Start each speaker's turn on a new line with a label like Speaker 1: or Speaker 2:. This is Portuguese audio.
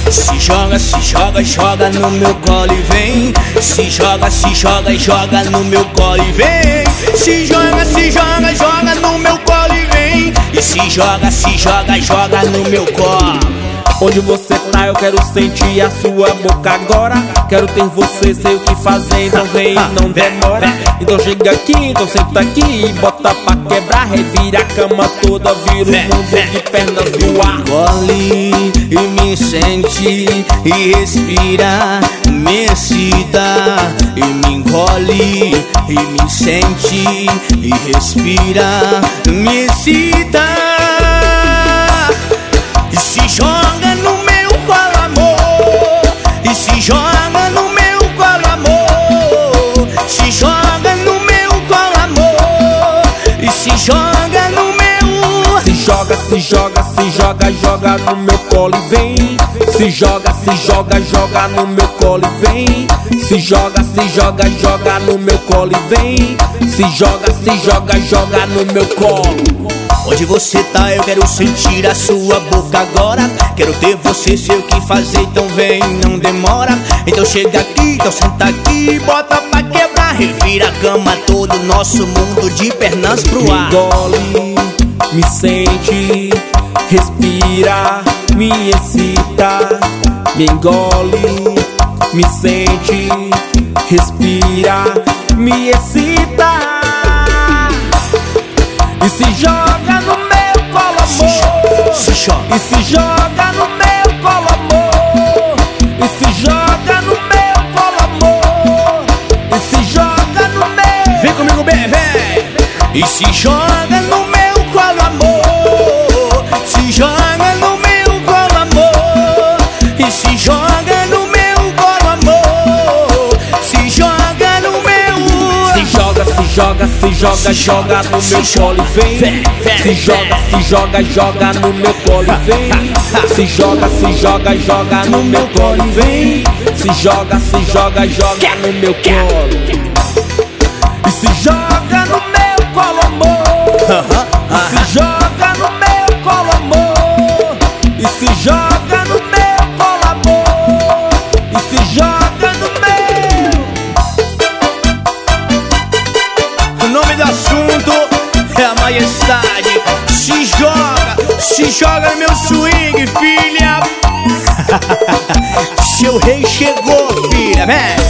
Speaker 1: Se joga, joga no meu colo e vem. Se joga, joga no meu colo e vem. Se joga, joga no meu colo e vem. E se joga, joga no meu colo.
Speaker 2: Onde você tá, eu quero sentir a sua boca agora. Quero ter você, sei o que fazer, então vem e não demora. Então chega aqui, então senta aqui e bota pra quebrar. Revira a cama toda, vira o mundo de pernas pro ar.
Speaker 1: Engole e me sente e respira, me excita e me engole e me sente e respira, me excita. E se joga no meu colo, amor. E se joga no meu colo, amor. Se joga no meu colo, amor. E se joga no meu.
Speaker 2: Se joga, joga no meu colo e vem. Se joga, joga no meu colo e vem. Se joga, joga no meu colo e vem. Se joga, joga no meu colo.
Speaker 1: Onde você tá, eu quero sentir a sua boca agora. Quero ter você, sei o que fazer, então vem, não demora. Então chega aqui, então senta aqui, bota pra quebrar. Revira a cama todo, nosso mundo de pernas pro ar.
Speaker 2: Me engole, me sente, respira, me excita. Me engole, me sente, respira, me excita. E se joga no meu colo, amor.
Speaker 1: Se joga.
Speaker 2: E se joga no meu colo, amor. E se joga no meu colo, amor. E se joga no meu.
Speaker 1: Vem comigo, bem, vem. E se joga no meu colo, amor. Se joga no meu colo, amor. E se joga no meu colo, amor. Se joga no meu.
Speaker 2: Se joga no meu colo e vem. Se joga, joga no meu colo e vem. Se joga, joga no meu colo e vem. Se joga, joga no meu colo. E se joga no meu colo, amor. E se joga no meu colo, amor. E se joga no meu colo, amor. E se joga no meu.
Speaker 1: O nome do assunto é a majestade. Se joga no meu swing, filha. Seu rei chegou, filha, vem.